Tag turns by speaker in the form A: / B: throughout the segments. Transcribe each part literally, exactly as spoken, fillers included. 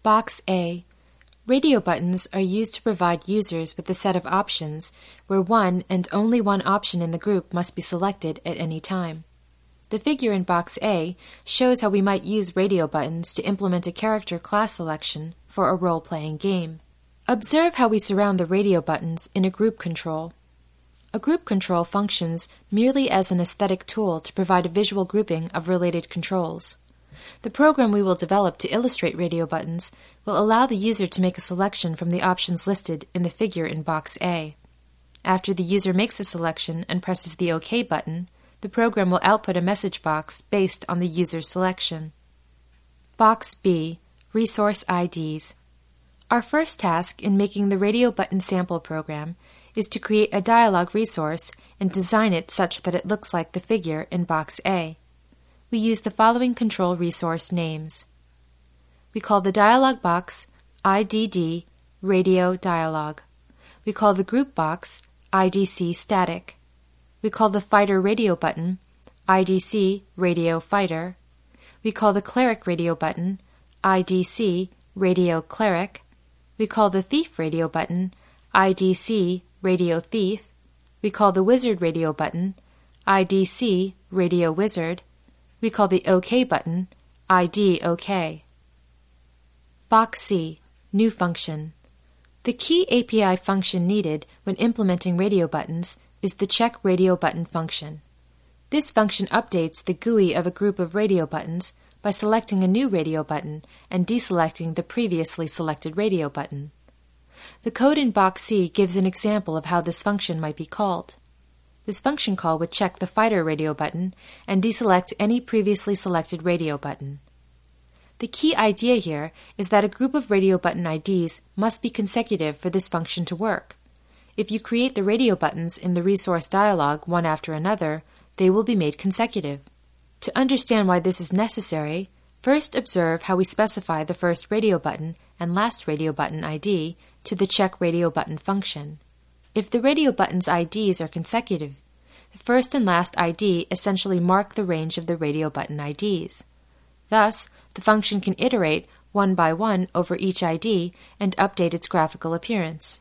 A: Box A. Radio buttons are used to provide users with a set of options where one and only one option in the group must be selected at any time. The figure in Box A shows how we might use radio buttons to implement a character class selection for a role-playing game. Observe how we surround the radio buttons in a group control. A group control functions merely as an aesthetic tool to provide a visual grouping of related controls. The program we will develop to illustrate radio buttons will allow the user to make a selection from the options listed in the figure in Box A. After the user makes a selection and presses the OK button, the program will output a message box based on the user's selection. Box B. Resource I Ds. Our first task in making the radio button sample program is to create a dialog resource and design it such that it looks like the figure in Box A. We use the following control resource names. We call the dialog box I D D Radio Dialog. We call the group box I D C Static. We call the fighter radio button I D C Radio Fighter. We call the cleric radio button I D C Radio Cleric. We call the thief radio button I D C Radio Thief. We call the wizard radio button I D C Radio Wizard. We call the OK button I D OK. Box C. New function. The key A P I function needed when implementing radio buttons is the check radio button function. This function updates the G U I of a group of radio buttons by selecting a new radio button and deselecting the previously selected radio button. The code in Box C gives an example of how this function might be called. This function call would check the fighter radio button and deselect any previously selected radio button. The key idea here is that a group of radio button I Ds must be consecutive for this function to work. If you create the radio buttons in the resource dialog one after another, they will be made consecutive. To understand why this is necessary, first observe how we specify the first radio button and last radio button I D to the check radio button function. If the radio button's I Ds are consecutive, the first and last I D essentially mark the range of the radio button I Ds. Thus, the function can iterate one by one over each I D and update its graphical appearance.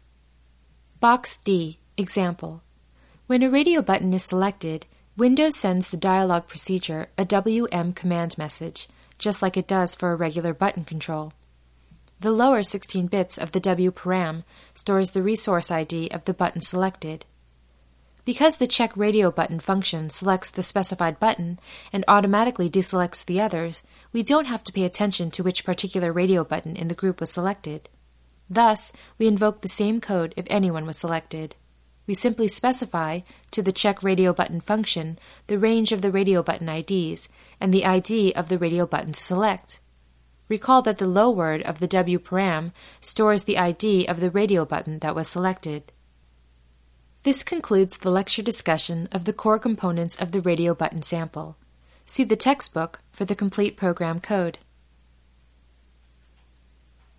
A: Box D. Example. When a radio button is selected, Windows sends the dialog procedure a W M command message, just like it does for a regular button control. The lower sixteen bits of the W param stores the resource I D of the button selected. Because the check radio button function selects the specified button and automatically deselects the others, we don't have to pay attention to which particular radio button in the group was selected. Thus, we invoke the same code if anyone was selected. We simply specify to the check radio button function the range of the radio button I Ds and the I D of the radio button to select. Recall that the low word of the W param stores the I D of the radio button that was selected. This concludes the lecture discussion of the core components of the radio button sample. See the textbook for the complete program code.